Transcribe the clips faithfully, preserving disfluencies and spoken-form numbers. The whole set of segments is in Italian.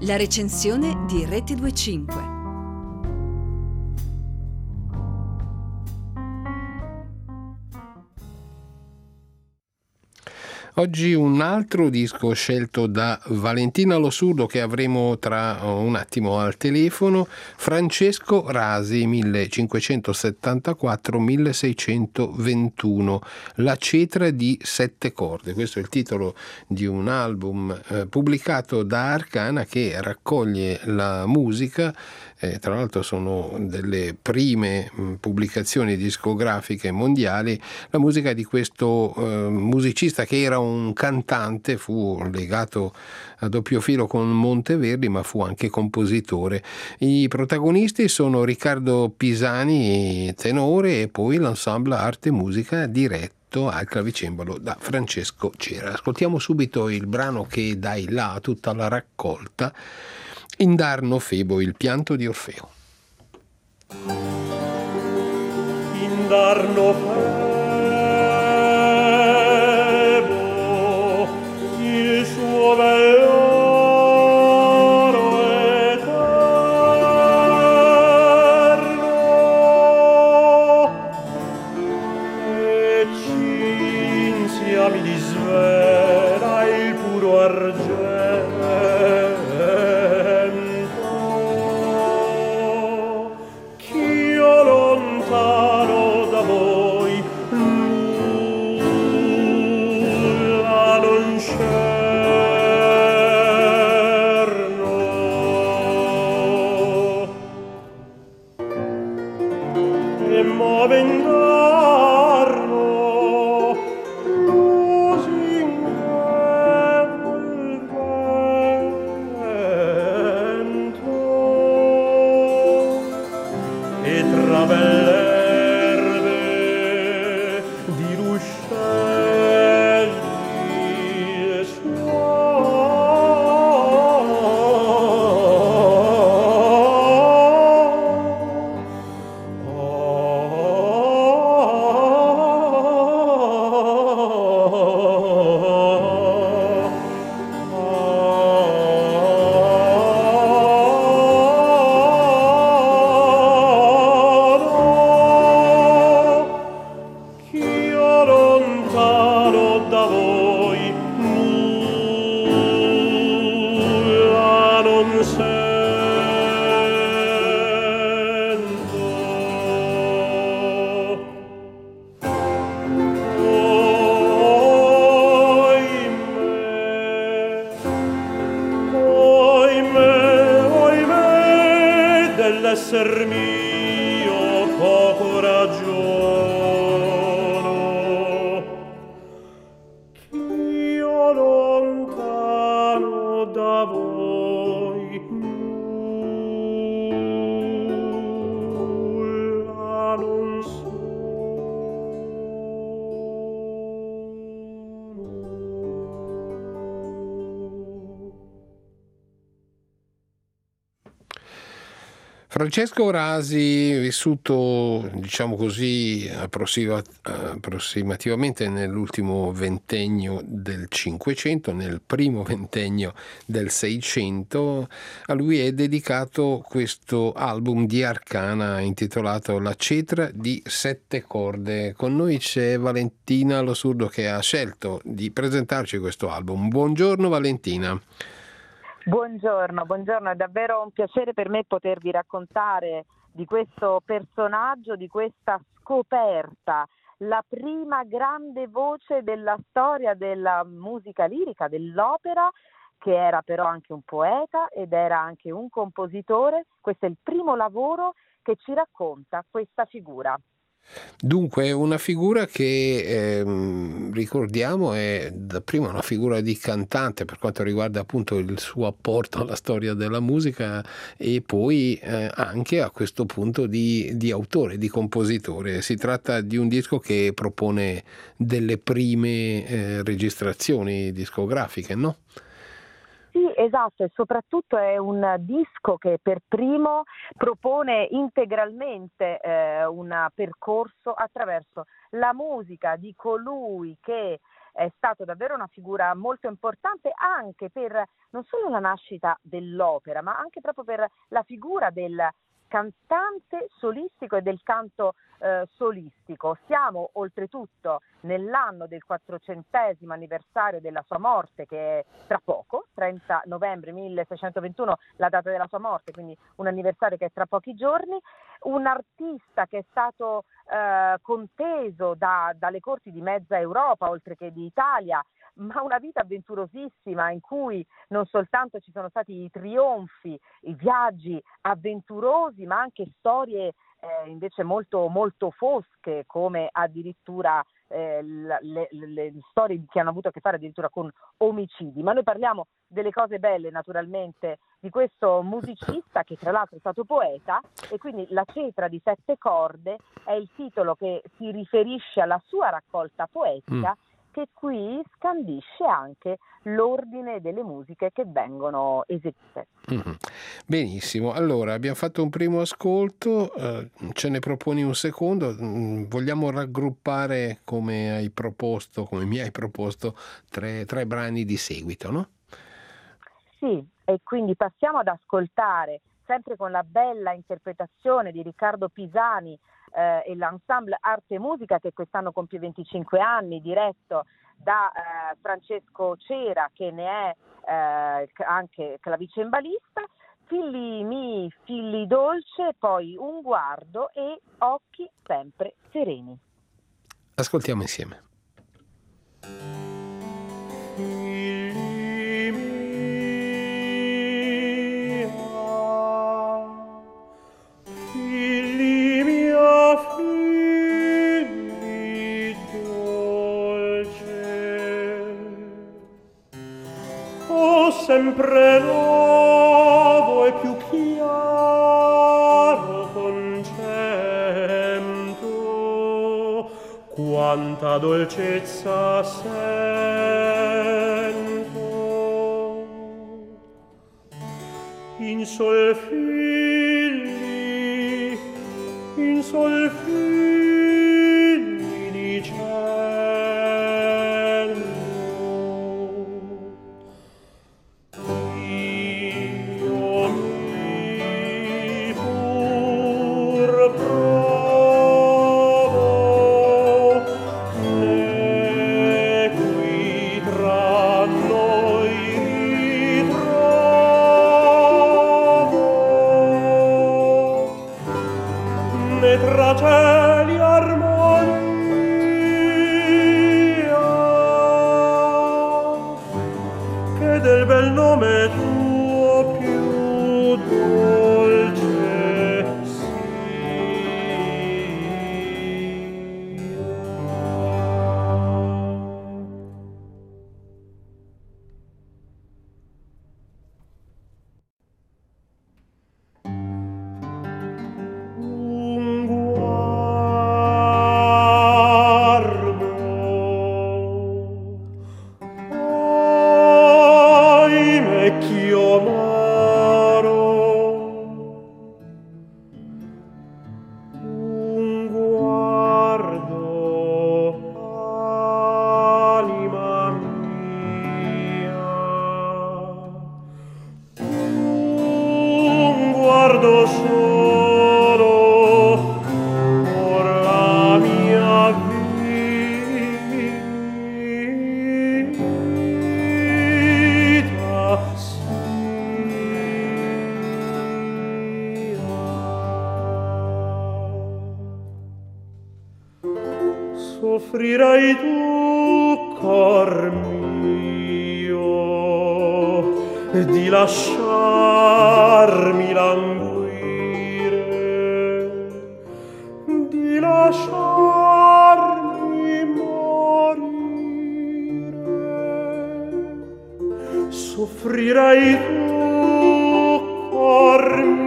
La recensione di Rete venticinque. Oggi un altro disco scelto da Valentina Lo Surdo, che avremo tra un attimo al telefono. Francesco Rasi, millecinquecentosettantaquattro milleseicentoventuno, La cetra di sette corde. Questo è il titolo di un album eh, pubblicato da Arcana, che raccoglie la musica. Eh, tra l'altro sono delle prime mh, pubblicazioni discografiche mondiali, la musica di questo eh, musicista che era un cantante, fu legato a doppio filo con Monteverdi, ma fu anche compositore. I protagonisti sono Riccardo Pisani, tenore, e poi l'ensemble Arte e Musica diretto al clavicembalo da Francesco Cera. Ascoltiamo subito il brano che dà il là a tutta la raccolta, Indarno Febo, il pianto di Orfeo. Indarno Febo, il suo velloro eterno, e Cinzia mi disvela il puro argento. Esser mio poco ragiono, ch'io lontano da voi nulla non sono. Francesco Rasi, vissuto, diciamo così, approssima, approssimativamente nell'ultimo ventennio del Cinquecento, nel primo ventennio del Seicento, a lui è dedicato questo album di Arcana intitolato La cetra di sette corde. Con noi c'è Valentina Lo Surdo, che ha scelto di presentarci questo album. Buongiorno Valentina. Buongiorno, buongiorno, è davvero un piacere per me potervi raccontare di questo personaggio, di questa scoperta, la prima grande voce della storia della musica lirica, dell'opera, che era però anche un poeta ed era anche un compositore. Questo è il primo lavoro che ci racconta questa figura. Dunque, è una figura che ehm, ricordiamo è dapprima una figura di cantante per quanto riguarda appunto il suo apporto alla storia della musica, e poi eh, anche a questo punto di, di autore, di compositore. Si tratta di un disco che propone delle prime eh, registrazioni discografiche, no? Sì, esatto, e soprattutto è un disco che per primo propone integralmente eh, un percorso attraverso la musica di colui che è stato davvero una figura molto importante anche per non solo la nascita dell'opera, ma anche proprio per la figura del cantante solistico e del canto eh, solistico. Siamo oltretutto nell'anno del quattrocentesimo anniversario della sua morte, che è tra poco, trenta novembre milleseicentoventuno, la data della sua morte, quindi un anniversario che è tra pochi giorni. Un artista che è stato eh, conteso da, dalle corti di mezza Europa, oltre che di Italia, ma una vita avventurosissima in cui non soltanto ci sono stati i trionfi, i viaggi avventurosi, ma anche storie eh, invece molto, molto fosche, come addirittura eh, le, le, le storie che hanno avuto a che fare addirittura con omicidi. Ma noi parliamo delle cose belle, naturalmente, di questo musicista che tra l'altro è stato poeta, e quindi La cetra di sette corde è il titolo che si riferisce alla sua raccolta poetica, mm. che qui scandisce anche l'ordine delle musiche che vengono eseguite. Mm-hmm. Benissimo, allora abbiamo fatto un primo ascolto, eh, ce ne proponi un secondo, mm, vogliamo raggruppare come hai proposto, come mi hai proposto, tre, tre brani di seguito, no? Sì, e quindi passiamo ad ascoltare, sempre con la bella interpretazione di Riccardo Pisani, Eh, e l'ensemble Arte e Musica, che quest'anno compie venticinque anni, diretto da eh, Francesco Cera, che ne è eh, anche clavicembalista. Figli mi, figli dolce, poi Un guardo e Occhi sempre sereni. Ascoltiamo insieme. Sempre nuovo e più chiaro concento, quanta dolcezza sento in solfilli, in solfilli di cielo. Tra cieli armonia, che del bel nome tuo più dolce soffrirai tu, cor mio, di lasciarmi languire, di lasciarmi morire. Soffrirai tu, cor mio,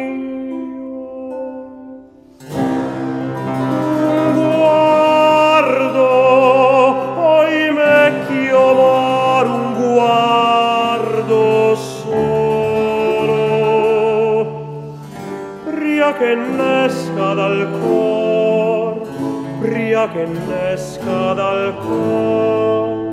che nesca dal cor, pria che nesca dal cor.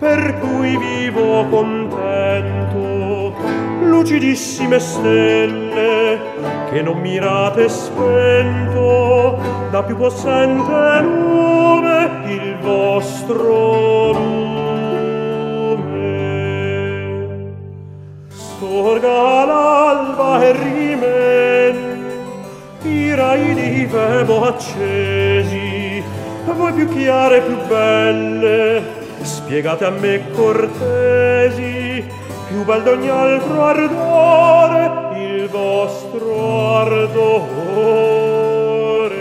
per cui vivo contento. Lucidissime stelle, che non mirate spento, da più possente lume il vostro lume. Sorga l'alba e rimen i rai di Febo accesi, voi più chiare e più belle, spiegate a me cortesi, più bel d'ogni altro ardore, il vostro ardore.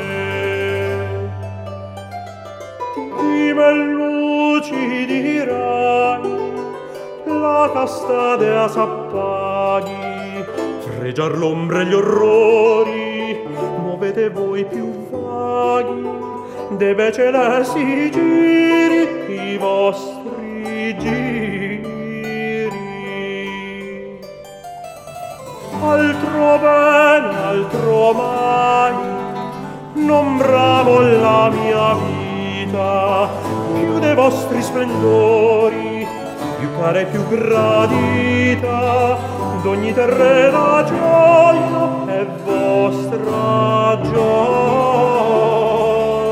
Di me lucidi rai, la casta dea s'appaghi, fregiar l'ombre e gli orrori, muovete voi più vaghi, deve celesti giri i vostri giri. Altro bene, altro mai, non bramo la mia vita, più dei vostri splendori, più cara e più gradita, d'ogni terrena gioia è vostra gioia.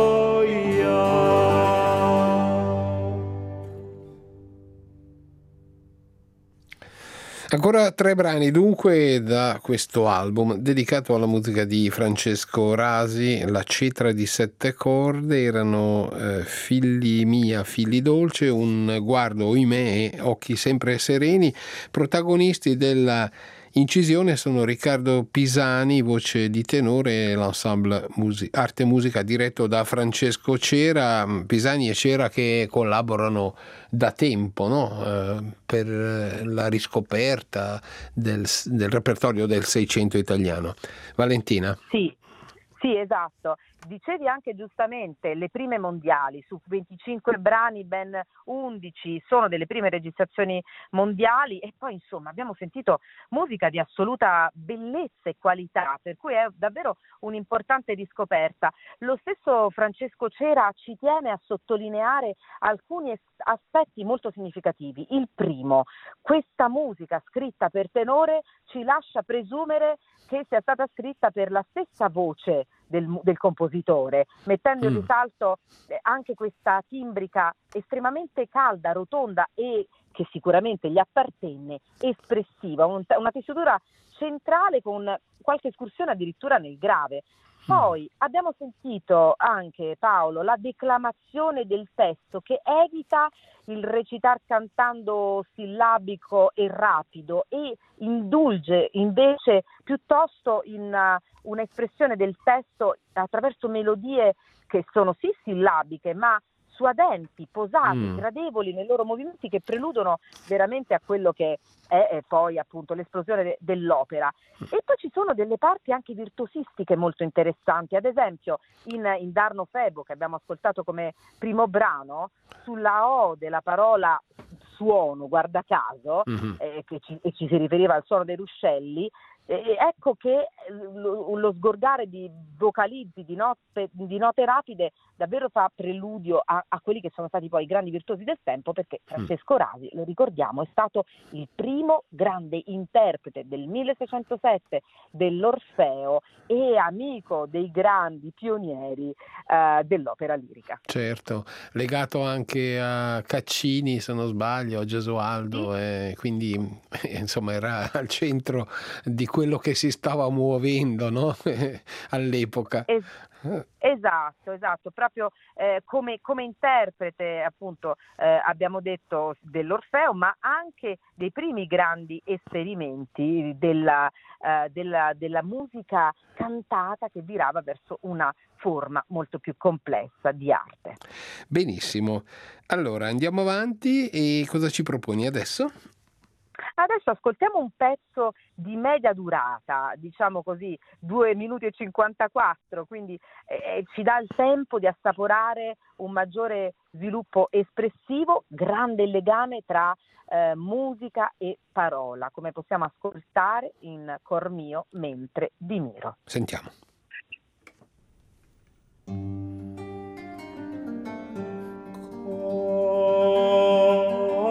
Ancora tre brani dunque da questo album dedicato alla musica di Francesco Rasi. La cetra di sette corde erano eh, Figli mia, figli dolce, Un guardo oimè e Occhi sempre sereni. Protagonisti della incisione sono Riccardo Pisani, voce di tenore, e l'ensemble Musi- Arte e Musica diretto da Francesco Cera. Pisani e Cera che collaborano da tempo, no? eh, per la riscoperta del, del repertorio del Seicento italiano. Valentina? Sì, sì, esatto. Dicevi anche giustamente le prime mondiali, su venticinque brani ben undici sono delle prime registrazioni mondiali, e poi insomma abbiamo sentito musica di assoluta bellezza e qualità, per cui è davvero un'importante riscoperta. Lo stesso Francesco Cera ci tiene a sottolineare alcuni aspetti molto significativi. Il primo, questa musica scritta per tenore ci lascia presumere che sia stata scritta per la stessa voce del, del compositore, mettendo in risalto eh, anche questa timbrica estremamente calda, rotonda e che sicuramente gli appartenne, espressiva, un, una tessitura centrale con qualche escursione addirittura nel grave. Poi abbiamo sentito anche, Paolo, la declamazione del testo che evita il recitar cantando sillabico e rapido e indulge invece piuttosto in uh, un'espressione del testo attraverso melodie che sono sì sillabiche ma suadenti, posati, mm. gradevoli nei loro movimenti, che preludono veramente a quello che è, è poi appunto l'esplosione de- dell'opera. E poi ci sono delle parti anche virtuosistiche molto interessanti, ad esempio in, in Darno Febo, che abbiamo ascoltato come primo brano, sulla O della parola suono, guarda caso, mm-hmm. eh, che ci, e ci si riferiva al suono dei ruscelli, eh, ecco che lo, lo sgorgare di vocalizzi, di note, di note rapide davvero fa preludio a, a quelli che sono stati poi i grandi virtuosi del tempo, perché Francesco Rasi, lo ricordiamo, è stato il primo grande interprete del milleseicentosette dell'Orfeo e amico dei grandi pionieri eh, dell'opera lirica. Certo, legato anche a Caccini, se non sbaglio, a Gesualdo, sì. E quindi insomma era al centro di quello che si stava muovendo, no? all'epoca. Es- esatto, esatto, proprio eh, come, come interprete appunto eh, abbiamo detto dell'Orfeo, ma anche dei primi grandi esperimenti della, eh, della, della musica cantata che virava verso una forma molto più complessa di arte. Benissimo, allora andiamo avanti e cosa ci proponi adesso? Adesso ascoltiamo un pezzo di media durata, diciamo così, due minuti e cinquantaquattro, quindi eh, ci dà il tempo di assaporare un maggiore sviluppo espressivo, grande legame tra eh, musica e parola, come possiamo ascoltare in Cor mio mentre di Miro. Sentiamo. Oh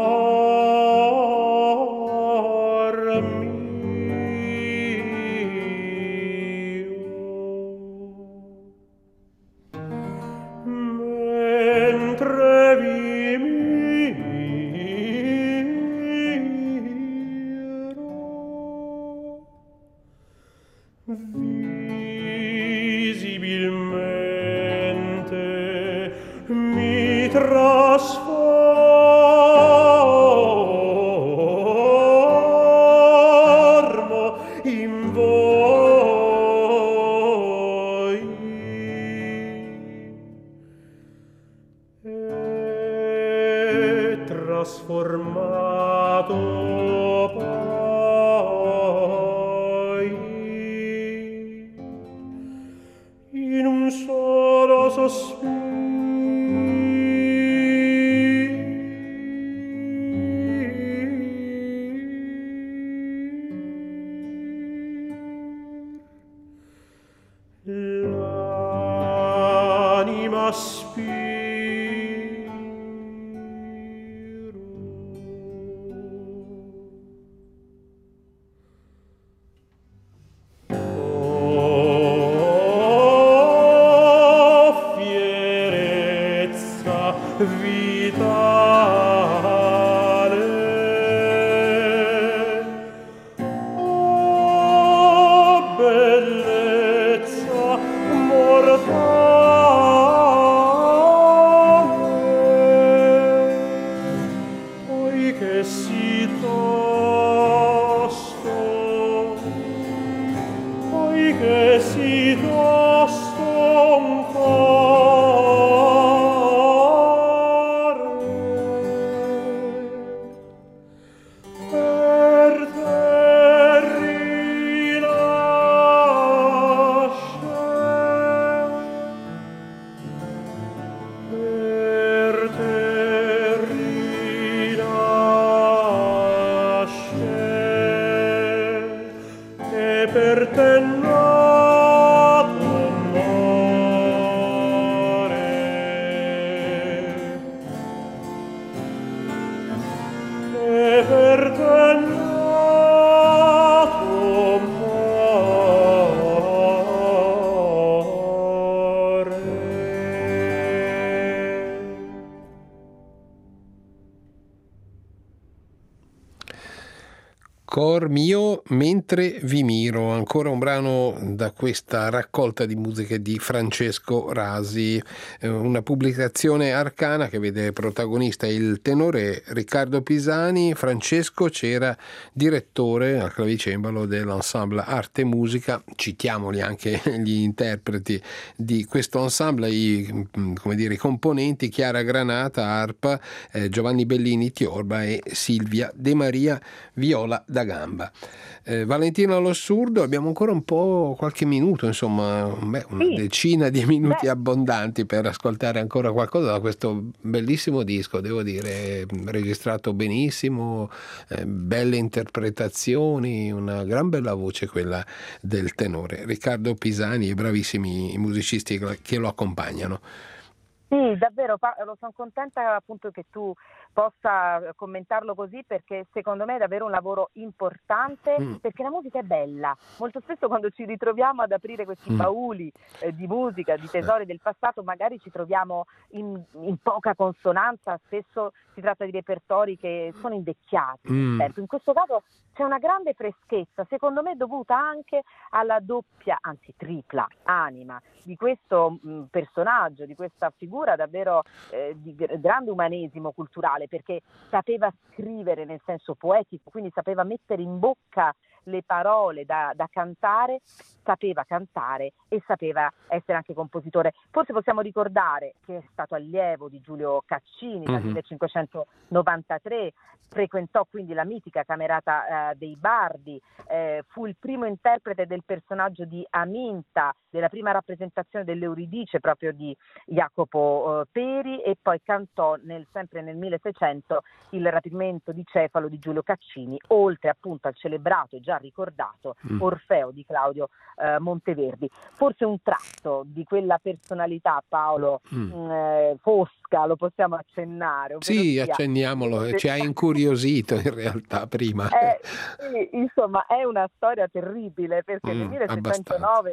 trasformato poi in un solo sospiro. L'anima spiro. Oh, fierezza vitale. Oh, bellezza mortale, poiché si tosto, poiché si tosto un cuore per terri nasce, per terri nasce, e per te nato amore, e per te nato amore. Cor mio mentre vi miro, ancora un brano da questa raccolta di musiche di Francesco Rasi, eh, una pubblicazione Arcana che vede protagonista il tenore Riccardo Pisani. Francesco c'era direttore al clavicembalo dell'ensemble Arte e Musica. Citiamoli anche gli interpreti di questo ensemble, i, come dire, i componenti: Chiara Granata arpa, eh, Giovanni Bellini tiorba e Silvia De Maria viola da gamba. Eh, Valentina Lossurdo, abbiamo ancora un po', qualche minuto, insomma, beh, una Sì. decina di minuti Beh. abbondanti per ascoltare ancora qualcosa da questo bellissimo disco, devo dire, registrato benissimo, eh, belle interpretazioni, una gran bella voce quella del tenore Riccardo Pisani e bravissimi i musicisti che lo accompagnano. Sì, davvero, Paolo, sono contenta appunto che tu possa commentarlo così, perché secondo me è davvero un lavoro importante, Mm. perché la musica è bella. Molto spesso quando ci ritroviamo ad aprire questi Mm. bauli eh, di musica, di tesori del passato, magari ci troviamo in, in poca consonanza, spesso si tratta di repertori che sono invecchiati nel Mm. tempo. In questo caso c'è una grande freschezza, secondo me dovuta anche alla doppia, anzi tripla anima di questo mh, personaggio, di questa figura davvero eh, di gr- grande umanesimo culturale, perché sapeva scrivere nel senso poetico, quindi sapeva mettere in bocca le parole da, da cantare, sapeva cantare e sapeva essere anche compositore. Forse possiamo ricordare che è stato allievo di Giulio Caccini dal Mhm. millecinquecentonovantatré, frequentò quindi la mitica Camerata eh, dei Bardi, eh, fu il primo interprete del personaggio di Aminta, della prima rappresentazione dell'Euridice proprio di Jacopo eh, Peri, e poi cantò nel, sempre nel milleseicento il rapimento di Cefalo di Giulio Caccini, oltre appunto al celebrato e già ricordato Mm. Orfeo di Claudio eh, Monteverdi. Forse un tratto di quella personalità, Paolo, Mm. mh, eh, fosca, lo possiamo accennare? ovvero Sì, sia- accenniamolo, ci ha incuriosito in realtà prima. Eh, sì, insomma, è una storia terribile, perché nel Mm, milleseicentonove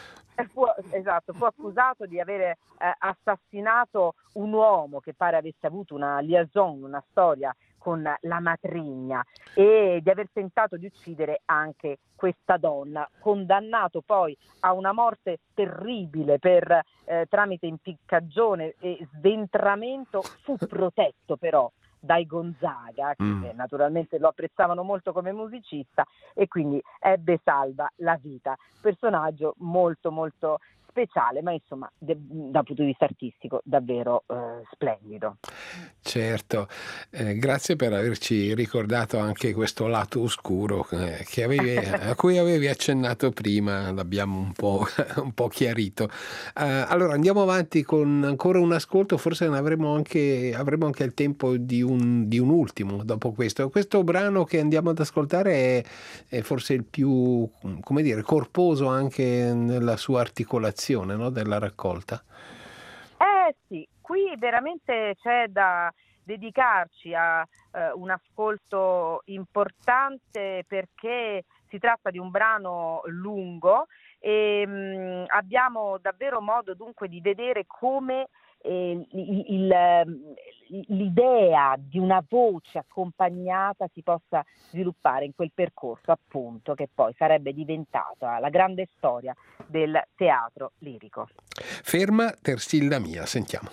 fu, esatto, fu accusato di avere eh, assassinato un uomo che pare avesse avuto una liaison, una storia con la matrigna, e di aver tentato di uccidere anche questa donna, condannato poi a una morte terribile per eh, tramite impiccagione e sventramento. Fu protetto però dai Gonzaga, che Mm. eh, naturalmente lo apprezzavano molto come musicista, e quindi ebbe salva la vita. Personaggio molto molto speciale, ma insomma de- dal punto di vista artistico davvero eh, splendido. Certo, eh, grazie per averci ricordato anche questo lato oscuro eh, che avevi, a cui avevi accennato prima, l'abbiamo un po', un po' chiarito. Eh, allora andiamo avanti con ancora un ascolto, forse ne avremo anche, avremo anche il tempo di un, di un ultimo dopo questo. Questo brano che andiamo ad ascoltare è, è forse il più, come dire, corposo anche nella sua articolazione, no, della raccolta. Eh sì, qui veramente c'è da dedicarci a eh, un ascolto importante perché si tratta di un brano lungo e mh, abbiamo davvero modo dunque di vedere come eh, il- il- l'idea di una voce accompagnata si possa sviluppare in quel percorso appunto che poi sarebbe diventata la grande storia del teatro lirico. Ferma Tersilla mia, sentiamo.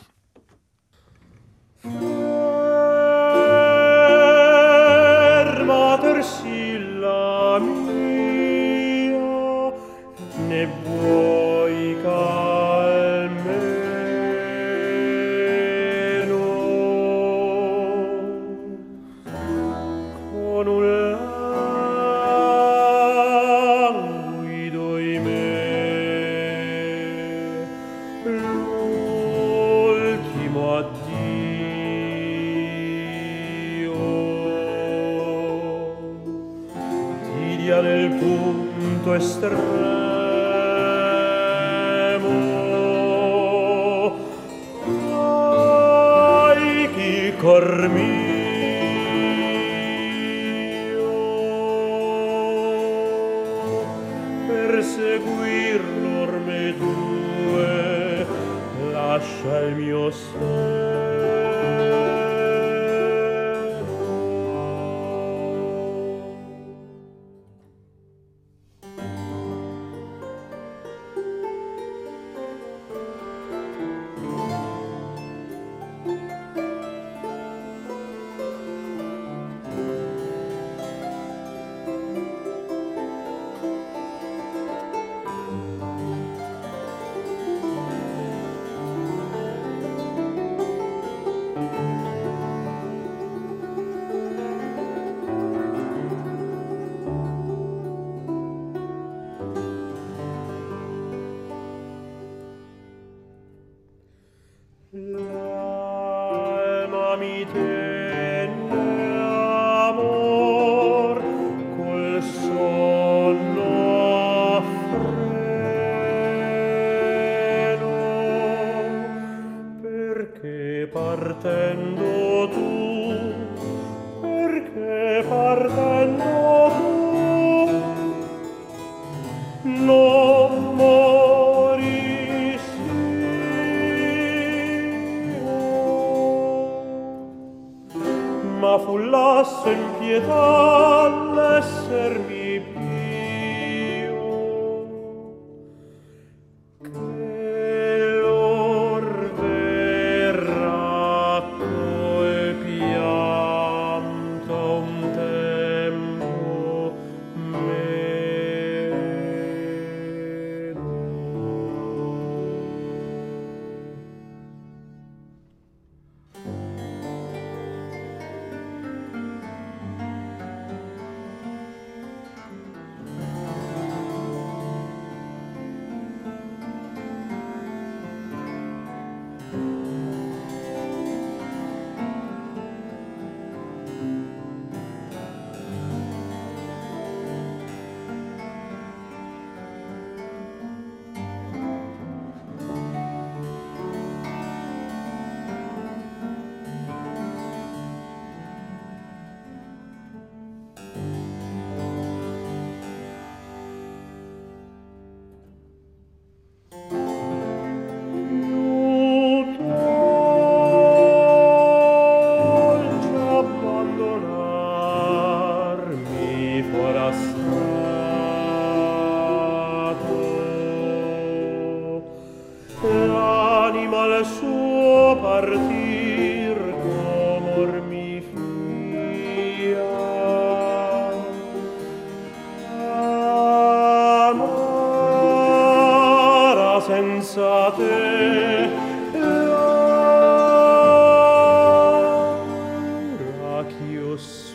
Ferma Tersilla mia, ne vuoi calmeno con un languido imè l'ultimo addio ti dia nel punto estremo ai chi cor mio per seguir l'orme tue lascia il mio seno. L'alma mi tenne amor col sonno a freno perché partendo tu perché partendo tu non morissi ma fu lasso in pietà l'essermi pio che lor verrà col pianto un tempo meno. ch'io spiro.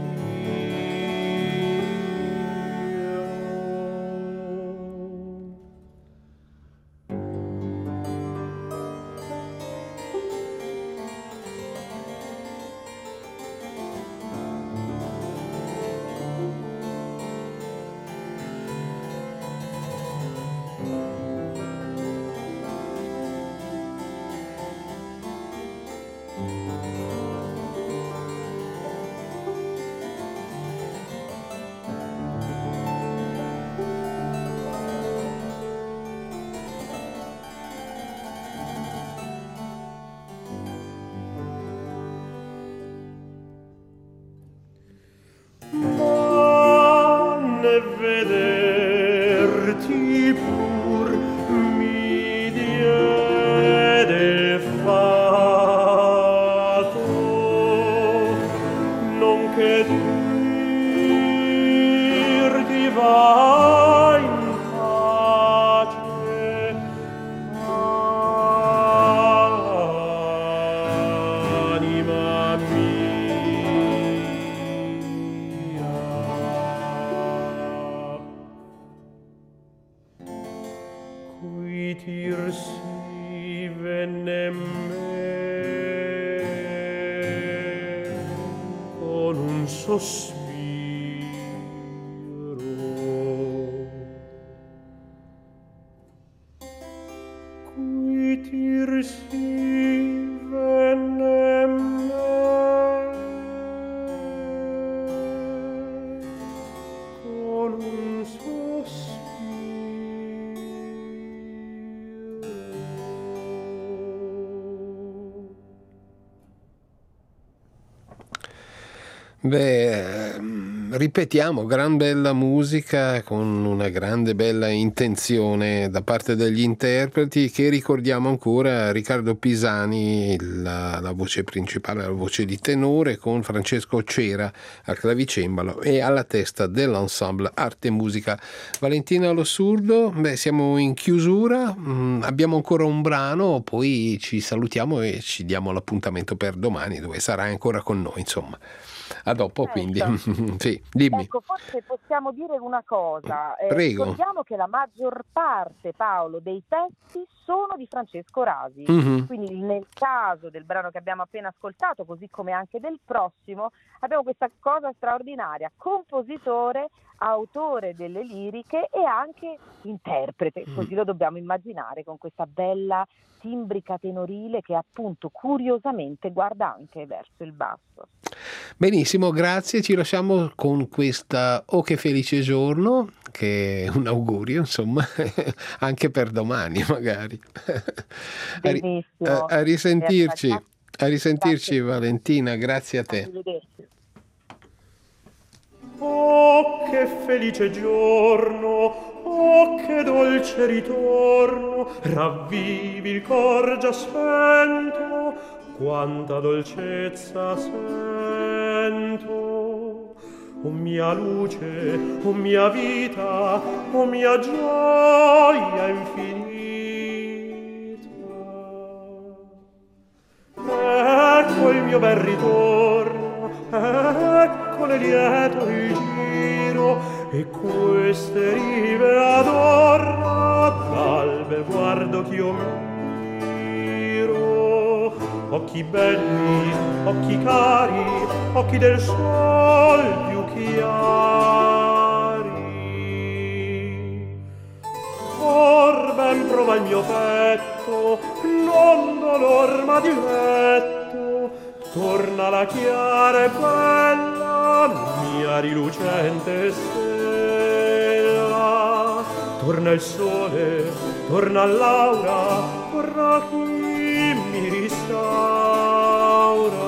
Ma ne vederti pur mi diede il fato, non che dirti vai in pace, anima mia. Qui tirsi venne me con un sospiro, qui tirsi venne me con un sospiro. Beh, ehm, ripetiamo, gran bella musica con una grande bella intenzione da parte degli interpreti, che ricordiamo ancora: Riccardo Pisani, la, la voce principale, la voce di tenore, con Francesco Cera al clavicembalo e alla testa dell'ensemble Arte e Musica. Valentina Lossurdo, beh, siamo in chiusura, mm, abbiamo ancora un brano, poi ci salutiamo e ci diamo l'appuntamento per domani, dove sarai ancora con noi, insomma. A dopo, quindi. Certo. Sì, dimmi. Ecco, forse possiamo dire una cosa. Eh, Prego. ricordiamo che la maggior parte, Paolo, dei testi sono di Francesco Rasi. Mhm. Quindi nel caso del brano che abbiamo appena ascoltato, così come anche del prossimo, abbiamo questa cosa straordinaria: compositore, autore delle liriche e anche interprete, così lo dobbiamo immaginare, con questa bella timbrica tenorile che appunto curiosamente guarda anche verso il basso. Benissimo, grazie. Ci lasciamo con questa "Oh che felice giorno", che è un augurio, insomma, anche per domani magari. A, ri- Benissimo. a- a risentirci, Grazie. a risentirci Grazie. Valentina, grazie a te. Arrivederci. Oh, che felice giorno, oh, che dolce ritorno, ravvivi il cor già spento, quanta dolcezza sento. O mia luce, o mia vita, o mia gioia infinita. Ecco il mio bel ritorno, eccole lieto il giro, e queste rive adorna dal bel guardo ch'io miro. Occhi belli, occhi cari, occhi del sol più chiari. Or ben prova il mio petto, non dolor ma diletto, torna la chiara e bella mia rilucente stella. Torna il sole, torna l'aura, torna chi mi restaura.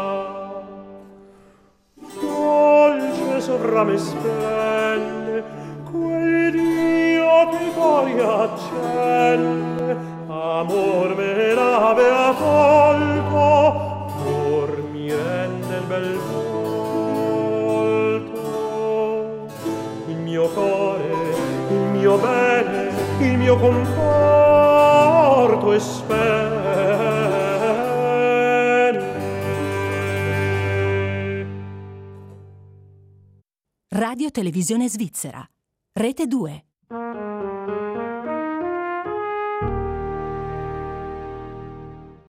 Dolce sovra me splende quel Dio che i cuori accende, amor me l'avea tolto, or mi rende il bel volto. Il mio cuore, il mio bene, il mio conforto e spene. Radio Televisione Svizzera. Rete due.